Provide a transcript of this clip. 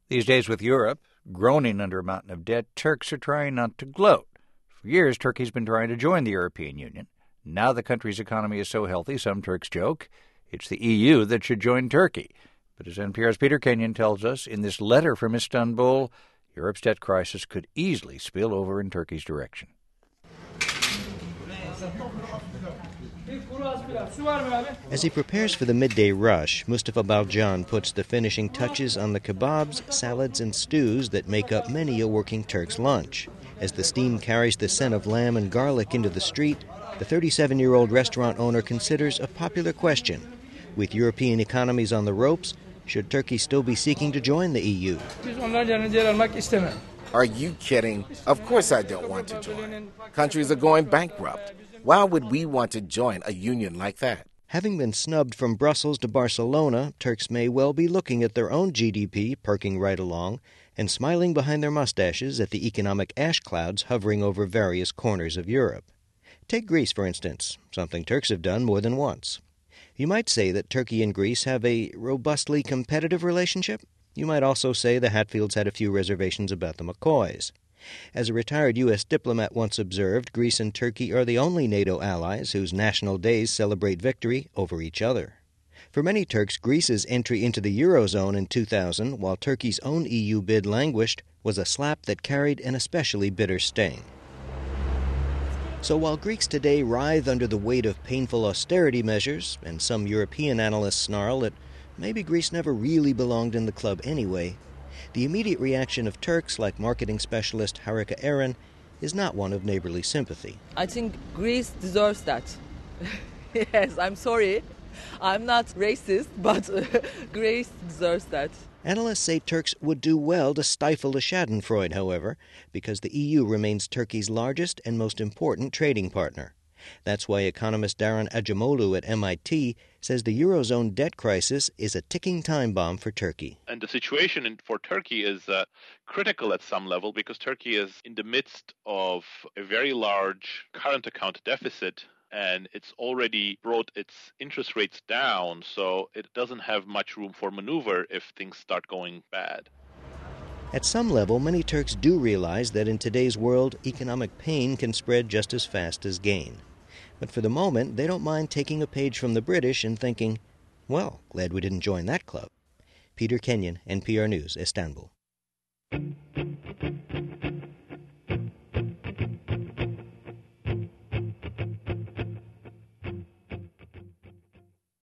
These days with Europe groaning under a mountain of debt, Turks are trying not to gloat. For years, Turkey's been trying to join the European Union. Now the country's economy is so healthy, some Turks joke, it's the EU that should join Turkey. But as NPR's Peter Kenyon tells us, in this letter from Istanbul, Europe's debt crisis could easily spill over in Turkey's direction. As he prepares for the midday rush, Mustafa Baljan puts the finishing touches on the kebabs, salads, and stews that make up many a working Turk's lunch. As the steam carries the scent of lamb and garlic into the street, the 37-year-old restaurant owner considers a popular question. With European economies on the ropes, should Turkey still be seeking to join the EU? Are you kidding? Of course I don't want to join. Countries are going bankrupt. Why would we want to join a union like that? Having been snubbed from Brussels to Barcelona, Turks may well be looking at their own GDP perking right along and smiling behind their mustaches at the economic ash clouds hovering over various corners of Europe. Take Greece, for instance, something Turks have done more than once. You might say that Turkey and Greece have a robustly competitive relationship. You might also say the Hatfields had a few reservations about the McCoys. As a retired U.S. diplomat once observed, Greece and Turkey are the only NATO allies whose national days celebrate victory over each other. For many Turks, Greece's entry into the Eurozone in 2000, while Turkey's own EU bid languished, was a slap that carried an especially bitter sting. So while Greeks today writhe under the weight of painful austerity measures, and some European analysts snarl that maybe Greece never really belonged in the club anyway, the immediate reaction of Turks, like marketing specialist Harika Eren, is not one of neighborly sympathy. I think Greece deserves that. Yes, I'm sorry. I'm not racist, but Greece deserves that. Analysts say Turks would do well to stifle the schadenfreude, however, because the EU remains Turkey's largest and most important trading partner. That's why economist Daron Acemoglu at MIT says the Eurozone debt crisis is a ticking time bomb for Turkey. And the situation for Turkey is critical at some level because Turkey is in the midst of a very large current account deficit, and it's already brought its interest rates down, so it doesn't have much room for maneuver if things start going bad. At some level, many Turks do realize that in today's world, economic pain can spread just as fast as gain. But for the moment, they don't mind taking a page from the British and thinking, well, glad we didn't join that club. Peter Kenyon, NPR News, Istanbul.